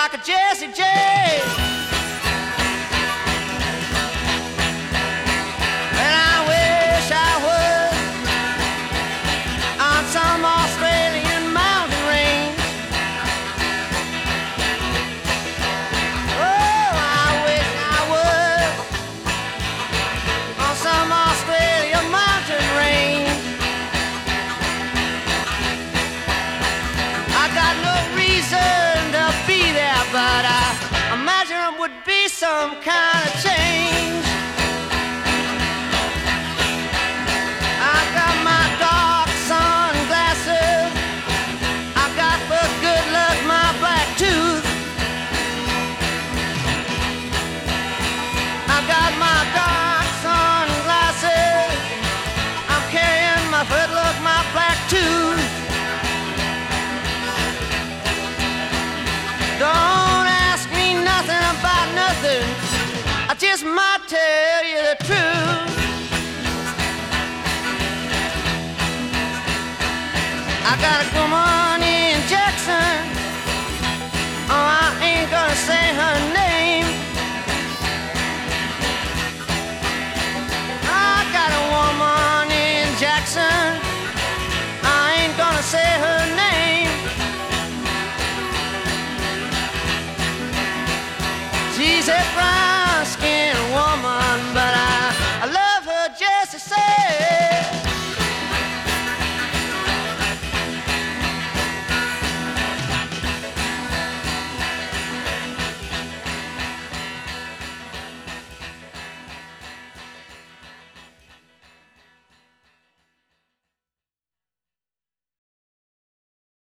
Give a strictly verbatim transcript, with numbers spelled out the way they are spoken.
like a Jessie J. And I wish I was on some Australian mountain range. Oh, I wish I was on some Australian mountain range. I got no reason to be there, but I imagine it would be some kind of change. I got my dark sunglasses, I got for good luck my black tooth. I got my dark sunglasses, I'm carrying my good luck, my black tooth. Don't ask me nothing about nothing, I just might tell you the truth. I got a woman